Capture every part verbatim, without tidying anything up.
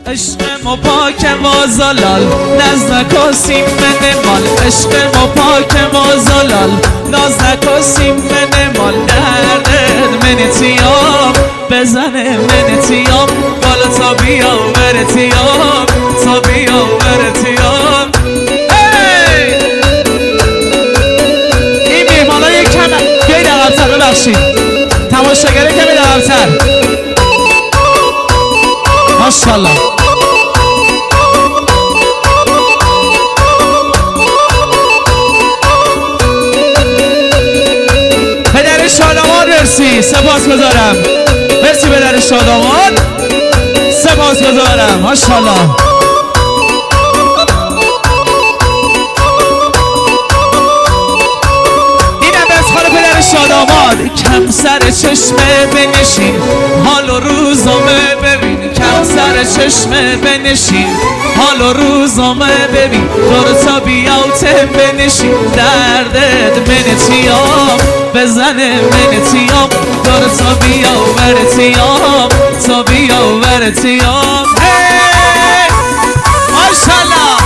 عشق ما پاک ما زلال ناز نکاسیم من مال عشق ما پاک ما زلال ناز نکاسیم من مال دردت من تیام بزنه من تیام بالا تا بیا بره تیام تا بیا بره تیام. این میهمانا یک کم بیاید عقب‌تر ببخشید تماشاگره که بیاید عقب‌تر ماشاءالله. پدر شادمان مرسی سپاس گذارم مرسی پدر شادمان سپاس گذارم ماشاءالله. شادامان کم سر چشمه بنشین حال و روزامه ببین کم سر چشمه بنشین حال و روزامه ببین دور تا بیاوته بنشین دردت من تیام بزنه من تیام دور تا بیا ور تیام تا بیا ور تیام. ماشاءالله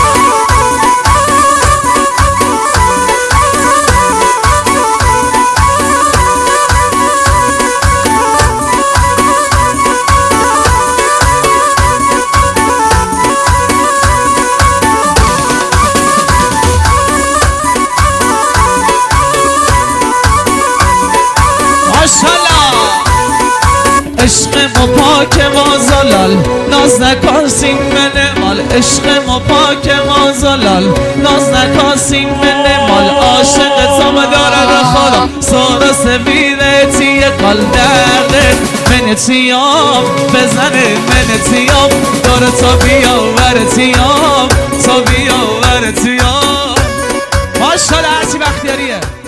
عشق ما پاک ما زلال ناز نکاسیم من مال عشق ما پاک ما زلال ناز نکاسیم من مال عاشق تا مدارد خدا سارا سویره تیه کال درده من تیام بزنه من تیام داره تا بیا ور تیام تا بیا ور تیام. ماشاءالله هرچی بختیاریه.